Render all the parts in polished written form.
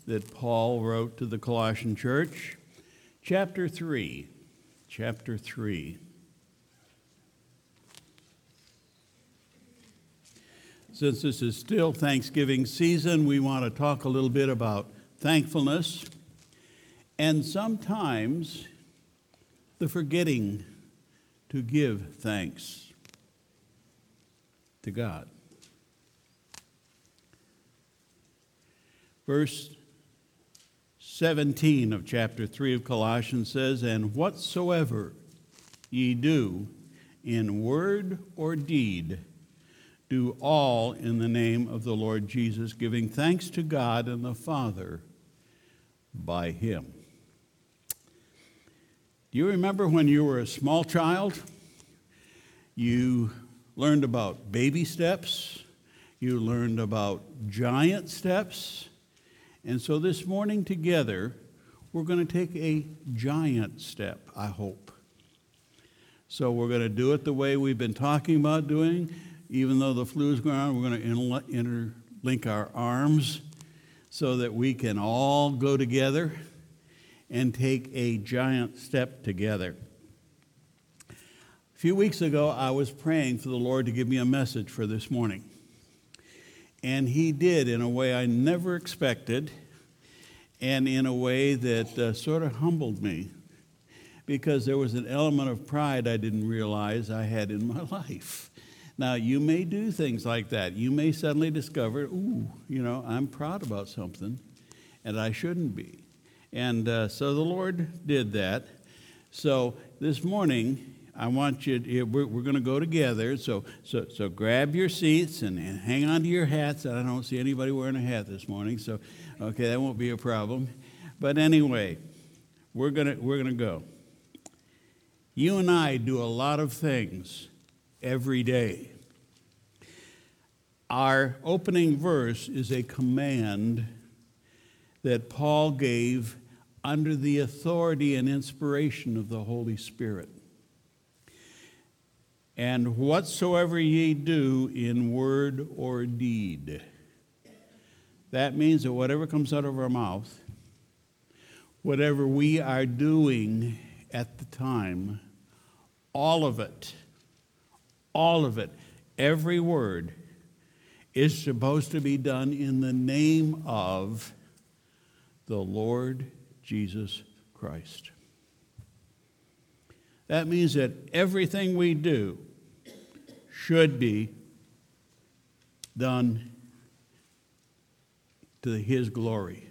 that Paul wrote to the Colossian church. Chapter 3. Chapter 3. Since this is still Thanksgiving season, we want to talk a little bit about thankfulness and sometimes the forgetting to give thanks to God. Verse 17 of chapter 3 of Colossians says, "And whatsoever ye do in word or deed, do all in the name of the Lord Jesus, giving thanks to God and the Father by him." Do you remember when you were a small child? You learned about baby steps. You learned about giant steps. And so this morning together, we're going to take a giant step, I hope. So we're going to do it the way we've been talking about doing. Even though the flu is going on, we're going to interlink our arms so that we can all go together and take a giant step together. A few weeks ago, I was praying for the Lord to give me a message for this morning. And he did in a way I never expected, and in a way that sort of humbled me, because there was an element of pride I didn't realize I had in my life. Now, you may do things like that. You may suddenly discover, I'm proud about something, and I shouldn't be. And so the Lord did that. So this morning, I want you, we're going to go together. So grab your seats and hang on to your hats. I don't see anybody wearing a hat this morning, so okay, that won't be a problem. But anyway, we're gonna go. You and I do a lot of things every day. Our opening verse is a command that Paul gave under the authority and inspiration of the Holy Spirit. "And whatsoever ye do in word or deed." That means that whatever comes out of our mouth, whatever we are doing at the time, all of it, every word is supposed to be done in the name of the Lord Jesus Christ. That means that everything we do should be done to his glory.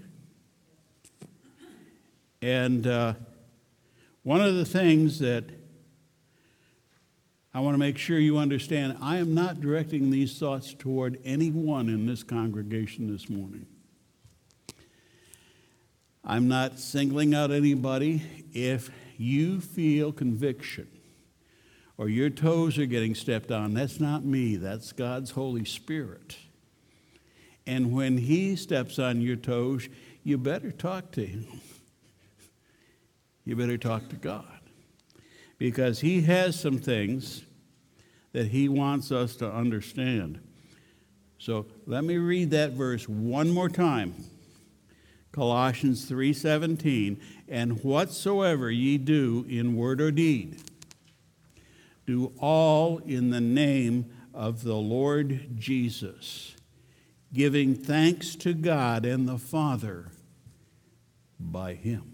And one of the things that I want to make sure you understand, I am not directing these thoughts toward anyone in this congregation this morning. I'm not singling out anybody. If you feel conviction or your toes are getting stepped on, that's not me. That's God's Holy Spirit. And when he steps on your toes, you better talk to him. You better talk to God. Because he has some things that he wants us to understand. So let me read that verse one more time. Colossians 3:17, "And whatsoever ye do in word or deed, do all in the name of the Lord Jesus, giving thanks to God and the Father by him."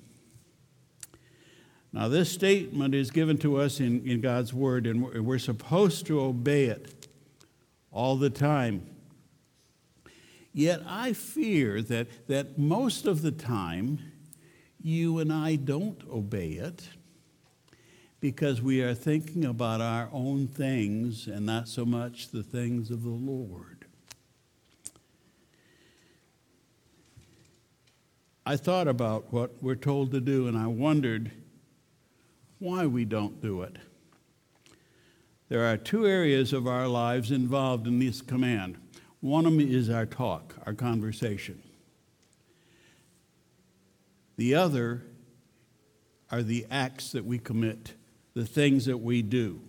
Now, this statement is given to us in God's Word, and we're supposed to obey it all the time. Yet I fear that most of the time, you and I don't obey it because we are thinking about our own things and not so much the things of the Lord. I thought about what we're told to do, and I wondered why we don't do it. There are two areas of our lives involved in this command. One of them is our talk, our conversation. The other are the acts that we commit, the things that we do.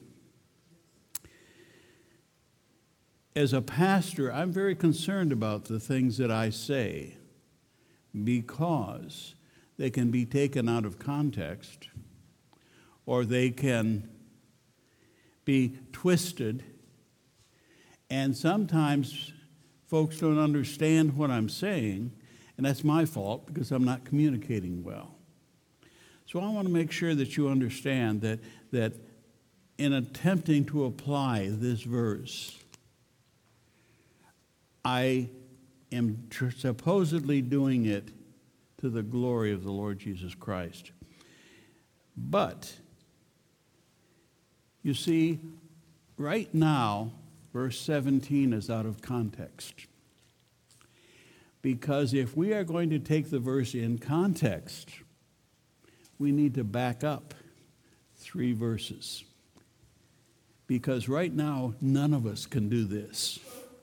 As a pastor, I'm very concerned about the things that I say, because they can be taken out of context, or they can be twisted, and sometimes folks don't understand what I'm saying, and that's my fault because I'm not communicating well. So I want to make sure that you understand that in attempting to apply this verse, I am supposedly doing it to the glory of the Lord Jesus Christ. But, you see, right now, verse 17 is out of context. Because if we are going to take the verse in context, we need to back up 3 verses. Because right now, none of us can do this.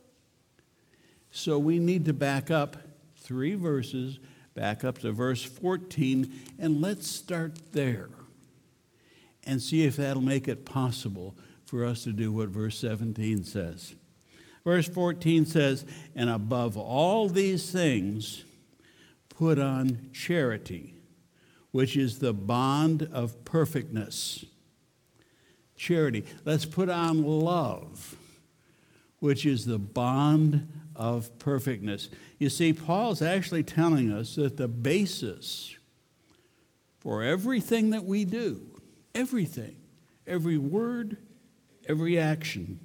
So we need to back up 3 verses, back up to verse 14, and let's start there and see if that'll make it possible for us to do what verse 17 says. Verse 14 says, "And above all these things, put on charity, which is the bond of perfectness." Charity. Let's put on love, which is the bond of perfectness. You see, Paul's actually telling us that the basis for everything that we do, everything, every word, every action,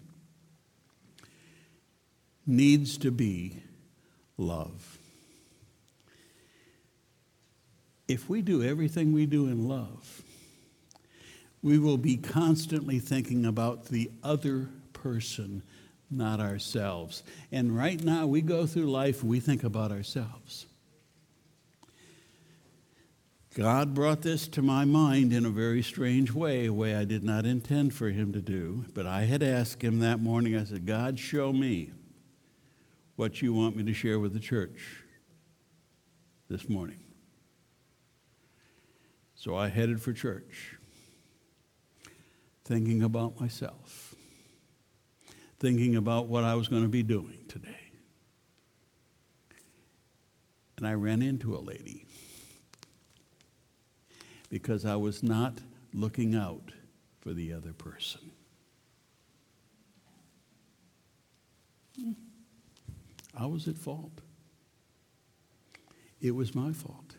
needs to be love. If we do everything we do in love, we will be constantly thinking about the other person, not ourselves. And right now, we go through life, we think about ourselves. God brought this to my mind in a very strange way, a way I did not intend for him to do. But I had asked him that morning, I said, "God, show me what you want me to share with the church this morning." So I headed for church, thinking about myself, thinking about what I was going to be doing today. And I ran into a lady because I was not looking out for the other person. I was at fault. It was my fault.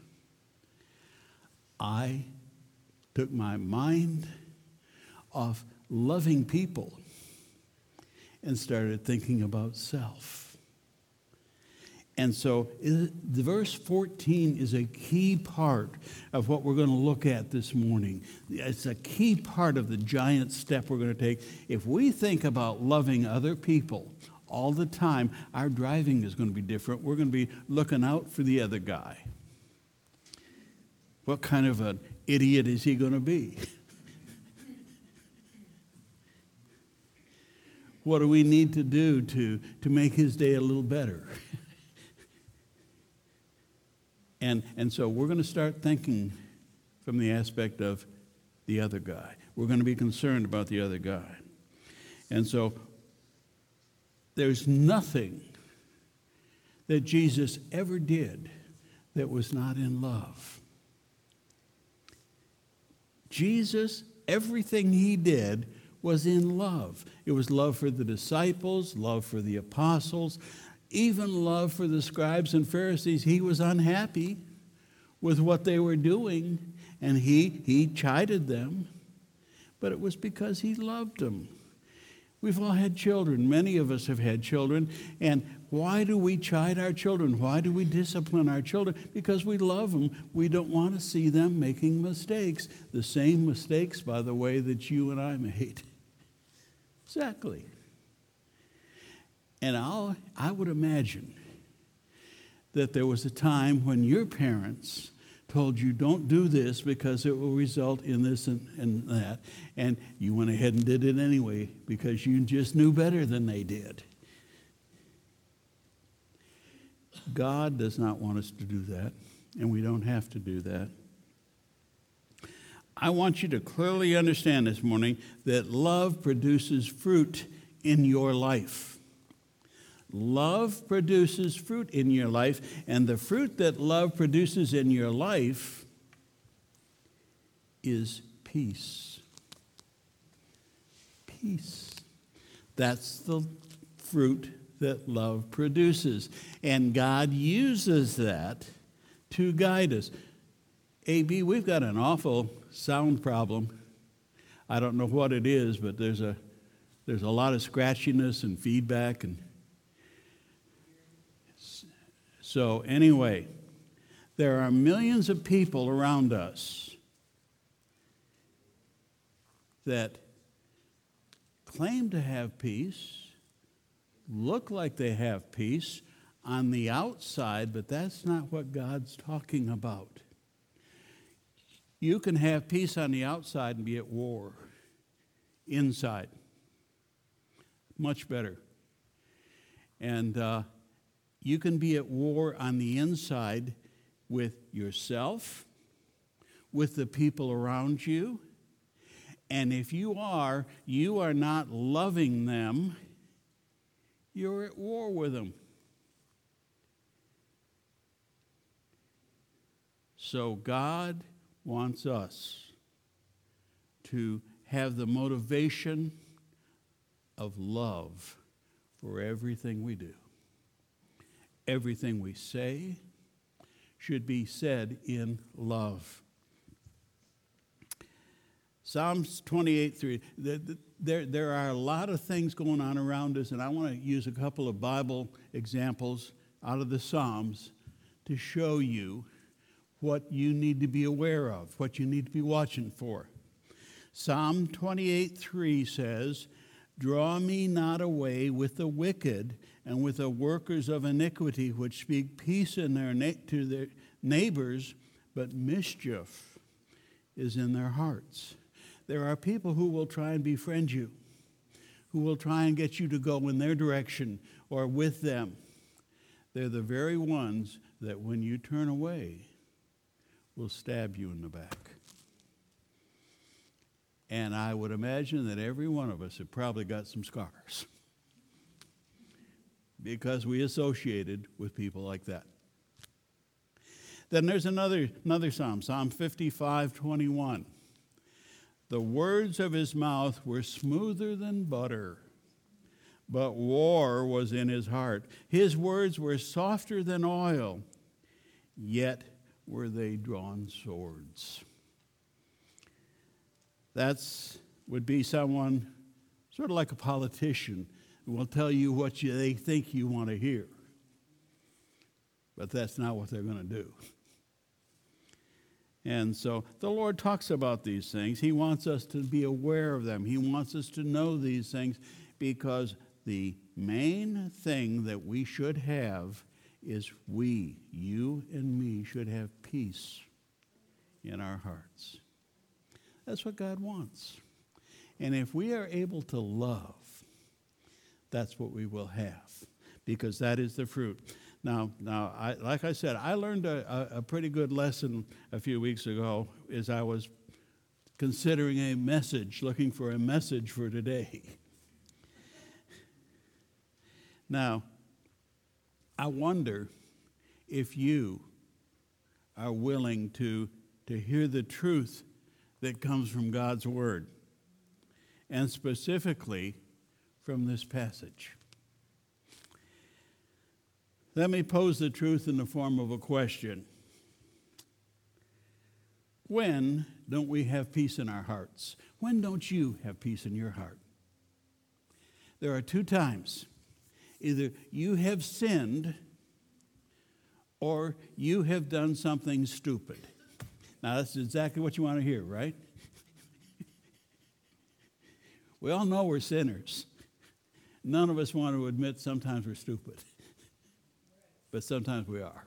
I took my mind off loving people and started thinking about self. And so the verse 14 is a key part of what we're going to look at this morning. It's a key part of the giant step we're going to take. If we think about loving other people all the time, our driving is going to be different. We're going to be looking out for the other guy. What kind of an idiot is he going to be? What do we need to do to make his day a little better? And so we're going to start thinking from the aspect of the other guy. We're going to be concerned about the other guy. And so there's nothing that Jesus ever did that was not in love. Jesus, everything he did was in love. It was love for the disciples, love for the apostles, even love for the scribes and Pharisees. He was unhappy with what they were doing, and he chided them, but it was because he loved them. We've all had children. Many of us have had children. And why do we chide our children? Why do we discipline our children? Because we love them. We don't want to see them making mistakes. The same mistakes, by the way, that you and I made. Exactly. And I would imagine that there was a time when your parents told you, don't do this because it will result in this and that. And you went ahead and did it anyway because you just knew better than they did. God does not want us to do that, and we don't have to do that. I want you to clearly understand this morning that love produces fruit in your life. love produces fruit in your life, and the fruit that love produces in your life is peace. Peace. That's the fruit that love produces. And God uses that to guide us. AB, we've got an awful sound problem. I don't know what it is, but there's a lot of scratchiness and feedback. And so anyway, there are millions of people around us that claim to have peace, look like they have peace on the outside, but that's not what God's talking about. You can have peace on the outside and be at war inside. Much better. And you can be at war on the inside with yourself, with the people around you. And if you are not loving them, you're at war with them. So God wants us to have the motivation of love for everything we do. Everything we say should be said in love. Psalms 28:3. There are a lot of things going on around us, and I want to use a couple of Bible examples out of the Psalms to show you what you need to be aware of, what you need to be watching for. Psalm 28:3 says, "Draw me not away with the wicked and with the workers of iniquity, which speak peace in to their neighbors, but mischief is in their hearts." There are people who will try and befriend you, who will try and get you to go in their direction or with them. They're the very ones that when you turn away will stab you in the back. And I would imagine that every one of us have probably got some scars because we associated with people like that. Then there's another psalm, Psalm 55:21. "The words of his mouth were smoother than butter, but war was in his heart. His words were softer than oil, yet were they drawn swords." That would be someone sort of like a politician who will tell you what they think you want to hear. But that's not what they're going to do. And so the Lord talks about these things. He wants us to be aware of them. He wants us to know these things because the main thing that we should have is you and me, should have peace in our hearts. That's what God wants. And if we are able to love, that's what we will have, because that is the fruit. Now, like I said, I learned a pretty good lesson a few weeks ago as I was considering a message, looking for a message for today. Now, I wonder if you are willing to hear the truth that comes from God's Word, and specifically from this passage. Let me pose the truth in the form of a question. When don't we have peace in our hearts? When don't you have peace in your heart? There are two times. Either you have sinned or you have done something stupid. Now, that's exactly what you want to hear, right? We all know we're sinners. None of us want to admit sometimes we're stupid. But sometimes we are.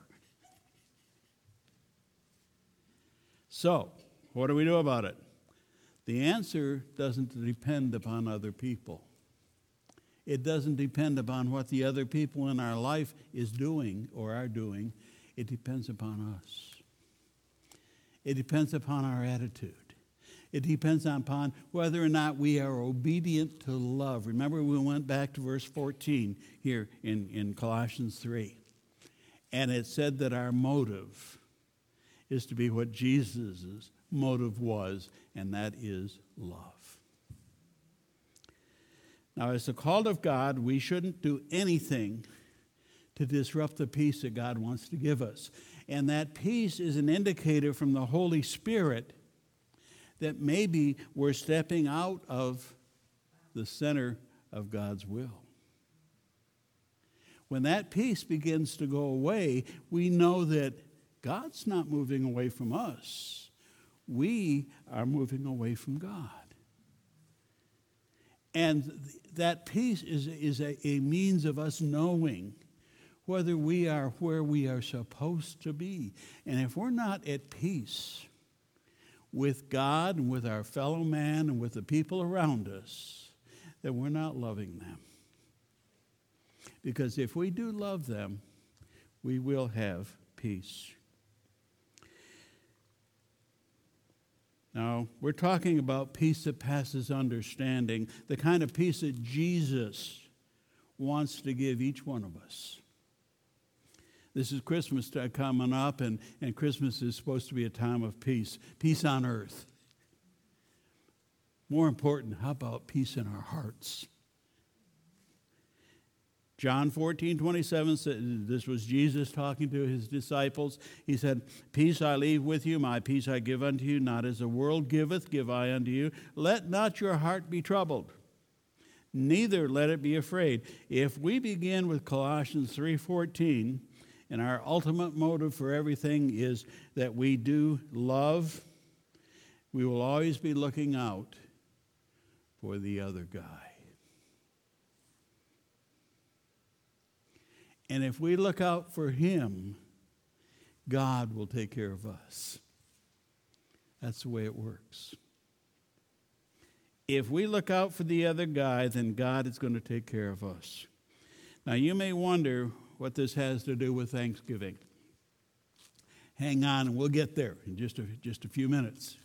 So, what do we do about it? The answer doesn't depend upon other people. It doesn't depend upon what the other people in our life is doing or are doing. It depends upon us. It depends upon our attitude. It depends upon whether or not we are obedient to love. Remember, we went back to verse 14 here in Colossians 3. And it said that our motive is to be what Jesus' motive was, and that is love. Now, as the called of God, we shouldn't do anything to disrupt the peace that God wants to give us. And that peace is an indicator from the Holy Spirit that maybe we're stepping out of the center of God's will. When that peace begins to go away, we know that God's not moving away from us. We are moving away from God. And that peace is a means of us knowing whether we are where we are supposed to be. And if we're not at peace with God and with our fellow man and with the people around us, then we're not loving them. Because if we do love them, we will have peace. Now, we're talking about peace that passes understanding, the kind of peace that Jesus wants to give each one of us. This is Christmas coming up, and Christmas is supposed to be a time of peace, peace on earth. More important, how about peace in our hearts? John 14:27 said, this was Jesus talking to his disciples. He said, "Peace I leave with you, my peace I give unto you, not as the world giveth, give I unto you. Let not your heart be troubled, neither let it be afraid." If we begin with Colossians 3:14, and our ultimate motive for everything is that we do love, we will always be looking out for the other guy. And if we look out for him, God will take care of us. That's the way it works. If we look out for the other guy, then God is going to take care of us. Now, you may wonder what this has to do with Thanksgiving. Hang on, and we'll get there in just a few minutes.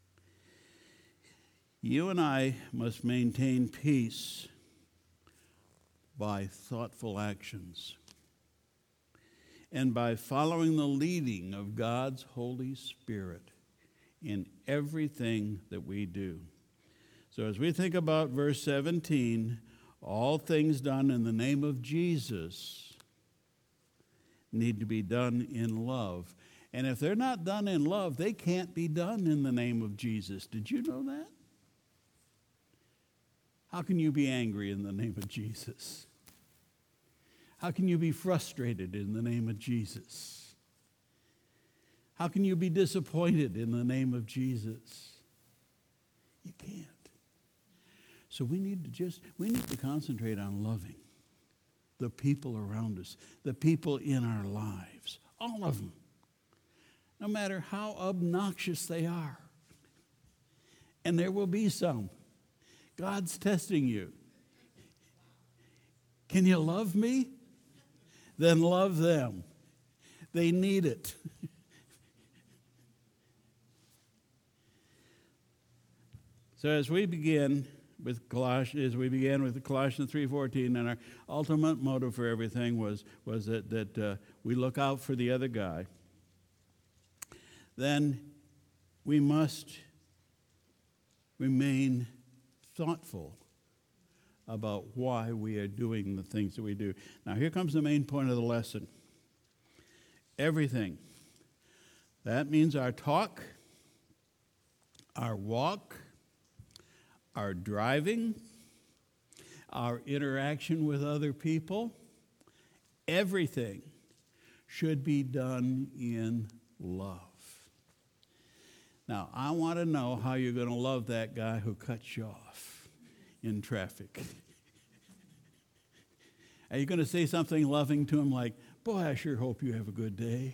You and I must maintain peace by thoughtful actions and by following the leading of God's Holy Spirit in everything that we do. So as we think about verse 17, all things done in the name of Jesus need to be done in love. And if they're not done in love, they can't be done in the name of Jesus. Did you know that? How can you be angry in the name of Jesus? How can you be frustrated in the name of Jesus? How can you be disappointed in the name of Jesus? You can't. So we need to concentrate on loving the people around us, the people in our lives, all of them, no matter how obnoxious they are. And there will be some. God's testing you. Can you love me? Then love them. They need it. So as we began with Colossians 3:14, and our ultimate motive for everything was that we look out for the other guy, then we must remain thoughtful about why we are doing the things that we do. Now, here comes the main point of the lesson. Everything. That means our talk, our walk, our driving, our interaction with other people, everything should be done in love. Now, I want to know how you're going to love that guy who cuts you off in traffic. Are you going to say something loving to him like, "Boy, I sure hope you have a good day"?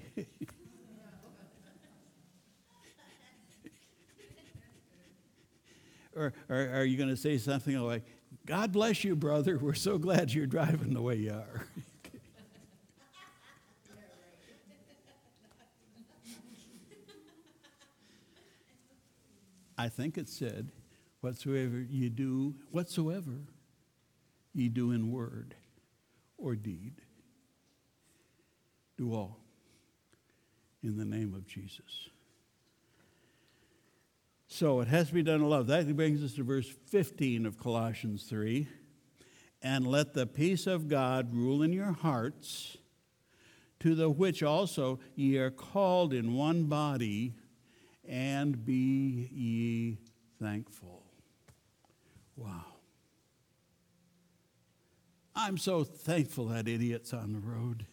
Or are you going to say something like, "God bless you, brother. We're so glad you're driving the way you are"? I think it said, whatsoever you do in word or deed, do all in the name of Jesus. So it has to be done in love. That brings us to verse 15 of Colossians 3. And let the peace of God rule in your hearts, to the which also ye are called in one body, and be ye thankful. Wow. I'm so thankful that idiot's on the road.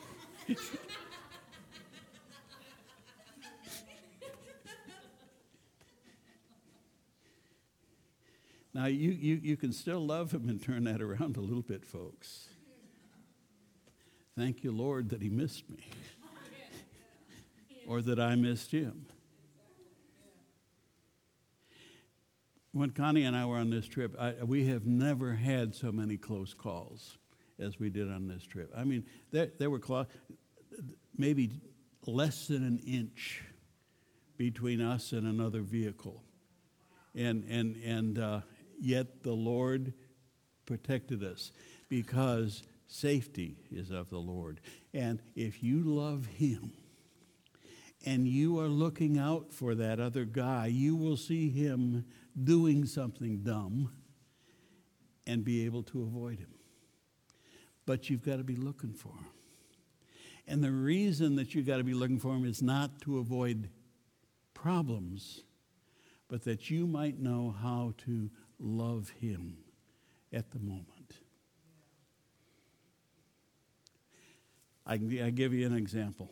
Now, you can still love him and turn that around a little bit, folks. Thank you, Lord, that he missed me. Or that I missed him. When Connie and I were on this trip, we have never had so many close calls as we did on this trip. I mean, there were maybe less than an inch between us and another vehicle. And yet the Lord protected us, because safety is of the Lord. And if you love him and you are looking out for that other guy, you will see him doing something dumb and be able to avoid him. But you've got to be looking for him. And the reason that you've got to be looking for him is not to avoid problems, but that you might know how to love him at the moment. I give you an example.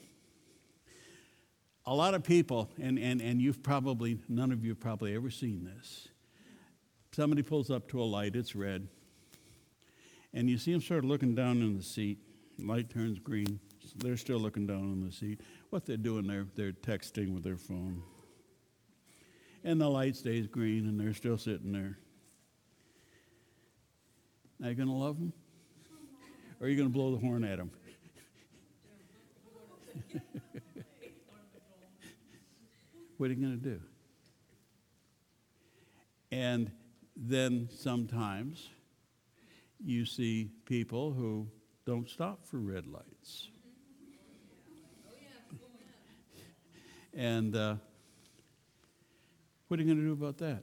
A lot of people, and you've probably, none of you have probably ever seen this. Somebody pulls up to a light, it's red, and you see them sort of looking down in the seat. Light turns green, they're still looking down in the seat. What they're doing, they're texting with their phone. And the light stays green, and they're still sitting there. Are you going to love them? Or are you going to blow the horn at them? What are you going to do? And then sometimes you see people who don't stop for red lights. And what are you going to do about that?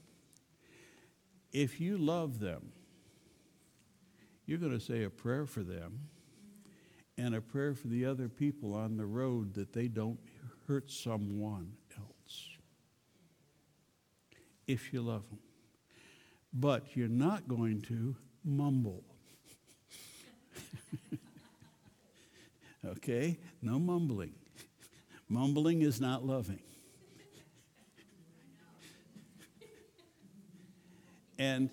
If you love them, you're going to say a prayer for them and a prayer for the other people on the road, that they don't hurt someone else. If you love them. But you're not going to mumble. Okay? No mumbling. Mumbling is not loving. And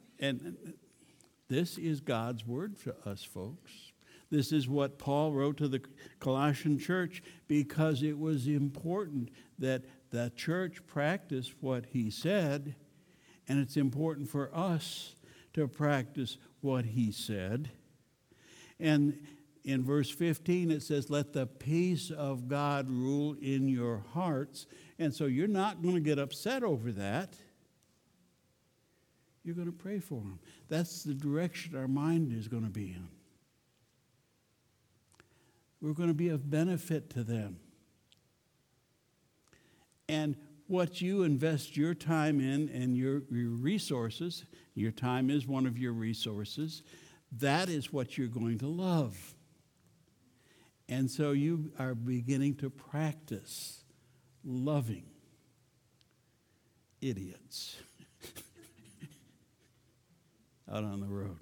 this is God's word for us, folks. This is what Paul wrote to the Colossian church, because it was important that the church practice what he said, and it's important for us to practice what he said. And in verse 15 it says, let the peace of God rule in your hearts. And so you're not going to get upset over that. You're going to pray for them. That's the direction our mind is going to be in. We're going to be of benefit to them. And what you invest your time in and your resources, your time is one of your resources, that is what you're going to love. And so you are beginning to practice loving idiots out on the road.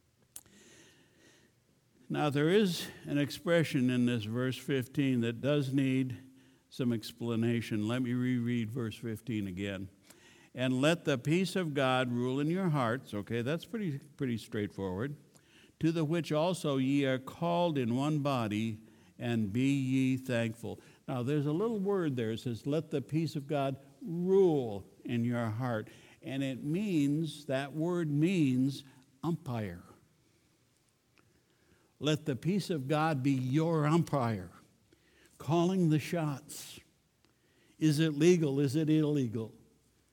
Now, there is an expression in this verse 15 that does need some explanation. Let me reread verse 15 again. And let the peace of God rule in your hearts. Okay, that's pretty straightforward. To the which also ye are called in one body, and be ye thankful. Now, there's a little word there. It says, let the peace of God rule in your heart. And it means, that word means umpire. Let the peace of God be your umpire, calling the shots. Is it legal? Is it illegal?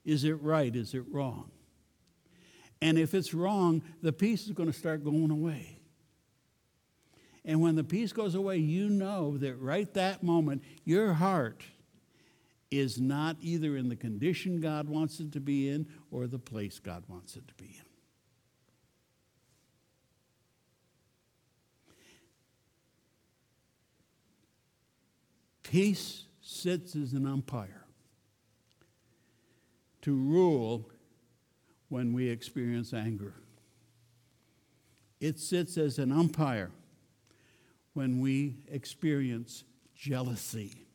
Is it right? Is it wrong? And if it's wrong, the peace is going to start going away. And when the peace goes away, you know that right that moment, your heart is not either in the condition God wants it to be in or the place God wants it to be in. Peace sits as an umpire to rule when we experience anger. It sits as an umpire when we experience jealousy.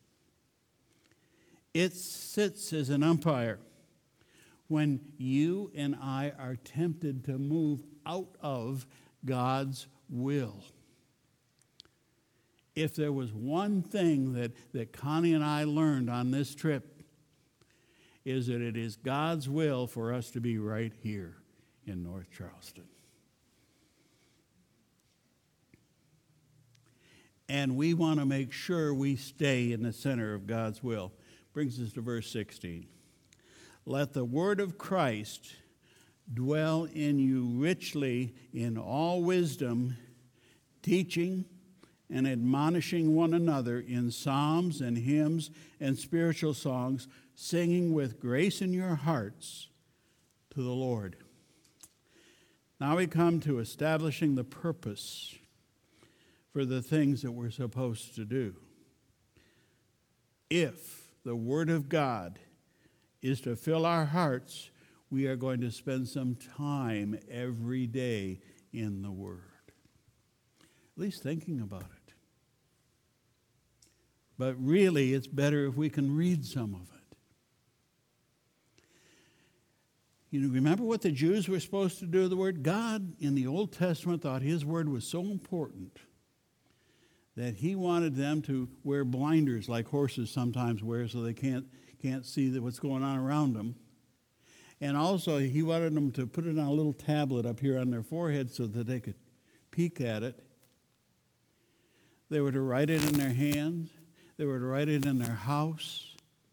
It sits as an umpire when you and I are tempted to move out of God's will. If there was one thing that Connie and I learned on this trip, is that it is God's will for us to be right here in North Charleston. And we want to make sure we stay in the center of God's will. Brings us to verse 16. Let the word of Christ dwell in you richly in all wisdom, teaching and admonishing one another in psalms and hymns and spiritual songs, singing with grace in your hearts to the Lord. Now we come to establishing the purpose for the things that we're supposed to do. If the Word of God is to fill our hearts, we are going to spend some time every day in the Word. At least thinking about it. But really, it's better if we can read some of it. You know, remember what the Jews were supposed to do with the Word? God, in the Old Testament, thought His Word was so important that He wanted them to wear blinders like horses sometimes wear so they can't see what's going on around them. And also, He wanted them to put it on a little tablet up here on their forehead so that they could peek at it. They were to write it in their hands. They were to write it in their house.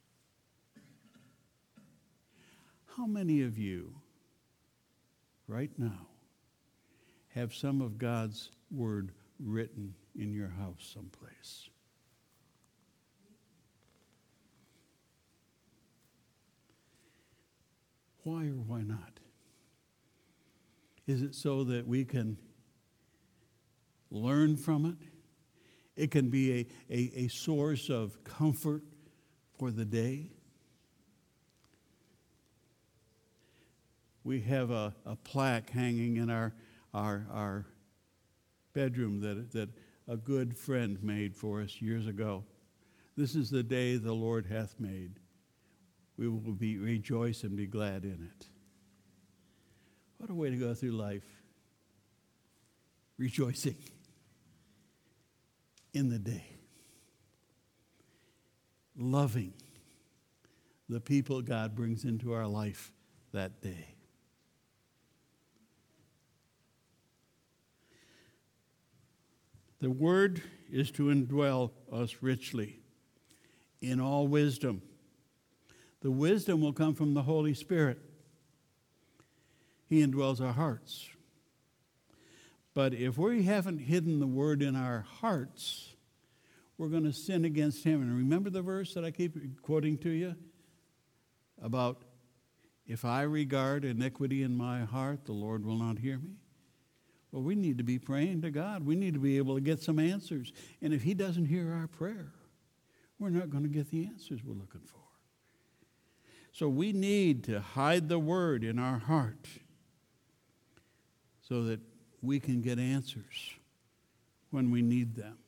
How many of you, right now, have some of God's Word written in your house someplace? Why or why not? Is it so that we can learn from it? It can be a source of comfort for the day. We have a plaque hanging in our bedroom that a good friend made for us years ago. This is the day the Lord hath made. We will rejoice and be glad in it. What a way to go through life. Rejoicing in the day. Loving the people God brings into our life that day. The Word is to indwell us richly in all wisdom. The wisdom will come from the Holy Spirit. He indwells our hearts. But if we haven't hidden the Word in our hearts, we're going to sin against Him. And remember the verse that I keep quoting to you about, if I regard iniquity in my heart, the Lord will not hear me. Well, we need to be praying to God. We need to be able to get some answers. And if He doesn't hear our prayer, we're not going to get the answers we're looking for. So we need to hide the Word in our heart so that we can get answers when we need them.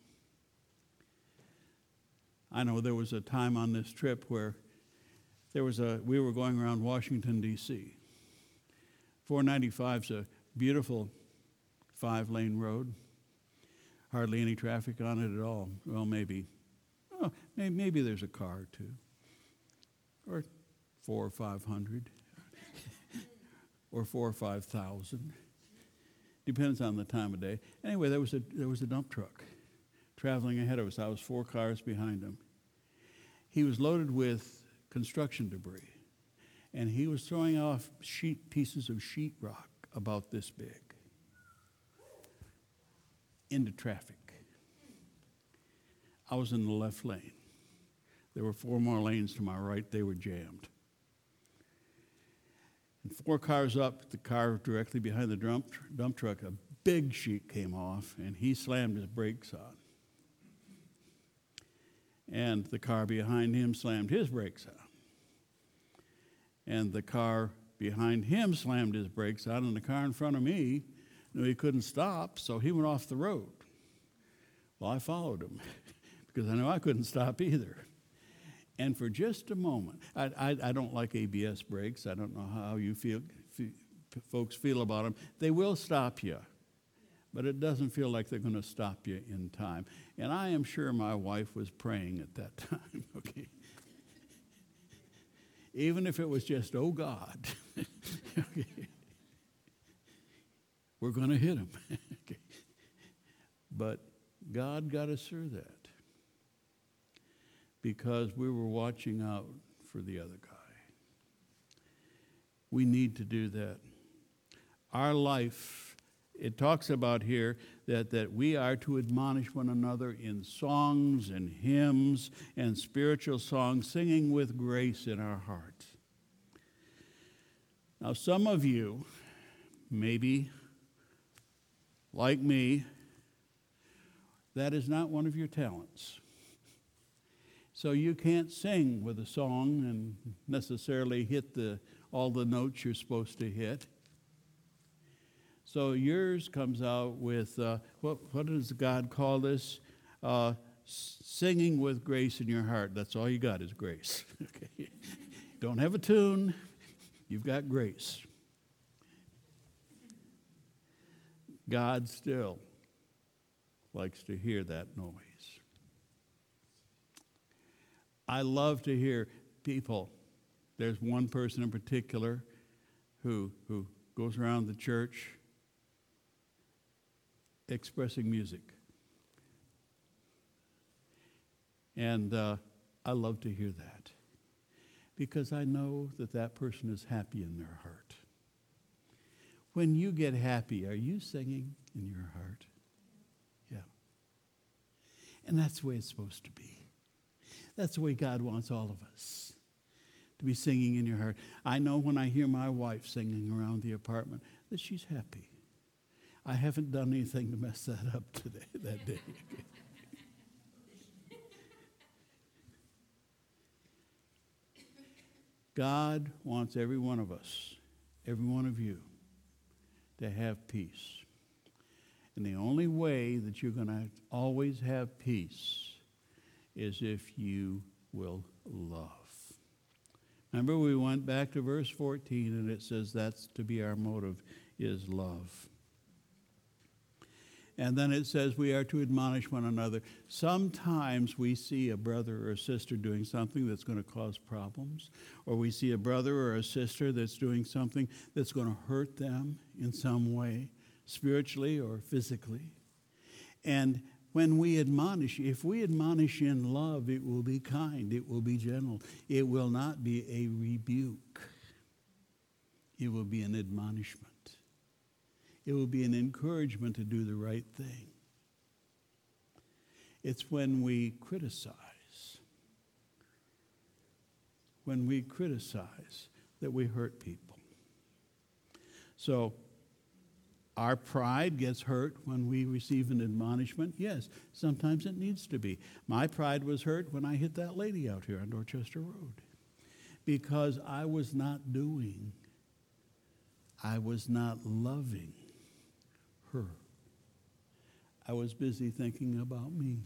I know there was a time on this trip where we were going around Washington, D.C. 495 is a beautiful 5-lane road. Hardly any traffic on it at all. Well, maybe there's a car or two. Or 400 or 500. Or 4,000 or 5,000. Depends on the time of day. Anyway, there was a dump truck traveling ahead of us. I was 4 cars behind him. He was loaded with construction debris. and he was throwing off pieces of sheetrock about this big into traffic. I was in the left lane. There were 4 more lanes to my right. They were jammed. And 4 cars up, the car directly behind the dump truck, a big sheet came off, and he slammed his brakes on. And the car behind him slammed his brakes on. And the car behind him slammed his brakes on, and the car in front of me knew he couldn't stop, so he went off the road. Well, I followed him because I knew I couldn't stop either. And for just a moment, I don't like ABS brakes. I don't know how you folks feel about them. They will stop you, but it doesn't feel like they're going to stop you in time. And I am sure my wife was praying at that time, okay? Even if it was just, oh God, okay. We're going to hit him. Okay. But God got us through that because we were watching out for the other guy. We need to do that. Our life, it talks about here that we are to admonish one another in songs and hymns and spiritual songs, singing with grace in our hearts. Now, some of you, maybe like me, that is not one of your talents. So you can't sing with a song and necessarily hit all the notes you're supposed to hit. So yours comes out with, what does God call this? Singing with grace in your heart. That's all you got is grace. Okay. Don't have a tune. You've got grace. God still likes to hear that noise. I love to hear people. There's one person in particular who goes around the church expressing music. And I love to hear that because I know that person is happy in their heart. When you get happy, are you singing in your heart? Yeah. And that's the way it's supposed to be. That's the way God wants all of us, to be singing in your heart. I know when I hear my wife singing around the apartment that she's happy. I haven't done anything to mess that up that day. God wants every one of us, every one of you, to have peace. And the only way that you're going to always have peace is if you will love. Remember, we went back to verse 14, and it says that's to be our motive, is love. And then it says we are to admonish one another. Sometimes we see a brother or a sister doing something that's going to cause problems, or we see a brother or a sister that's doing something that's going to hurt them in some way, spiritually or physically. And when we admonish, if we admonish in love, it will be kind, it will be gentle. It will not be a rebuke. It will be an admonishment. It will be an encouragement to do the right thing. It's when we criticize that we hurt people. So, our pride gets hurt when we receive an admonishment. Yes, sometimes it needs to be. My pride was hurt when I hit that lady out here on Dorchester Road because I was not loving her. I was busy thinking about me.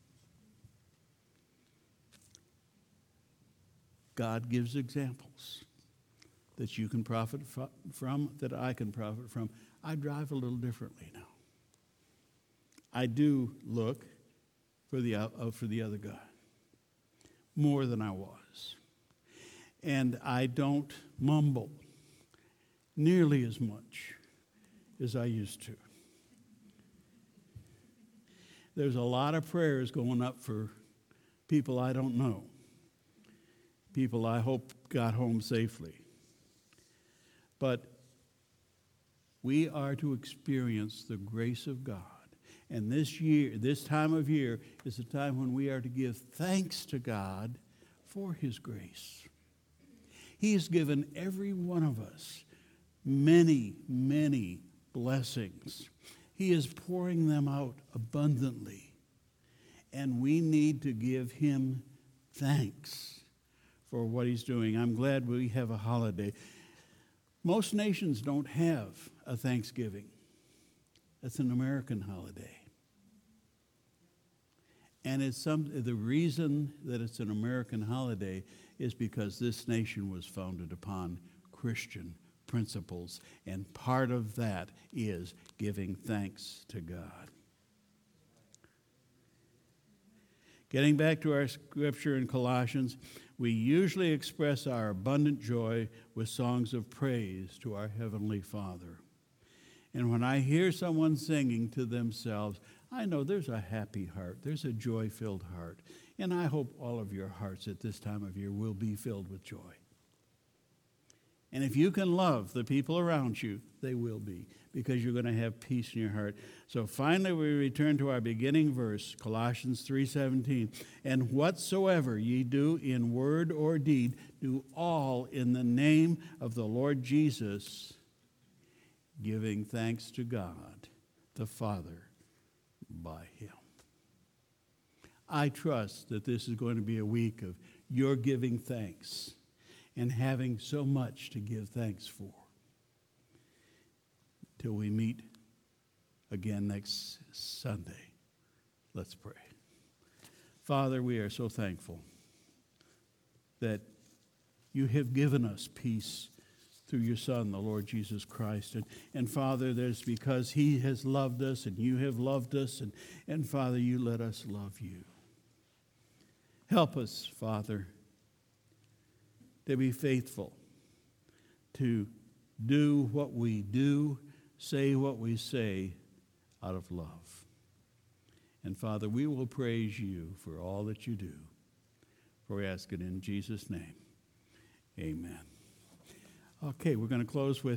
God gives examples that you can profit from, that I can profit from. I drive a little differently now. I do look for the other guy more than I was. And I don't mumble nearly as much as I used to. There's a lot of prayers going up for people I don't know, people I hope got home safely. But we are to experience the grace of God. And this time of year, is a time when we are to give thanks to God for his grace. He has given every one of us many, many blessings. He is pouring them out abundantly. And we need to give him thanks for what he's doing. I'm glad we have a holiday. Most nations don't have a Thanksgiving. That's an American holiday. And the reason that it's an American holiday is because this nation was founded upon Christian principles, and part of that is giving thanks to God. Getting back to our scripture in Colossians, we usually express our abundant joy with songs of praise to our Heavenly Father. And when I hear someone singing to themselves, I know there's a happy heart, there's a joy-filled heart. And I hope all of your hearts at this time of year will be filled with joy. And if you can love the people around you, they will be, because you're going to have peace in your heart. So finally, we return to our beginning verse, Colossians 3:17. And whatsoever ye do in word or deed, do all in the name of the Lord Jesus, giving thanks to God the Father by him. I trust that this is going to be a week of your giving thanks and having so much to give thanks for. Till we meet again next Sunday, let's pray. Father, we are so thankful that you have given us peace through your Son, the Lord Jesus Christ. And Father, that's because he has loved us and you have loved us. And Father, you let us love you. Help us, Father, to be faithful, to do what we do, say what we say out of love. And Father, we will praise you for all that you do. For we ask it in Jesus' name. Amen. Okay, we're going to close with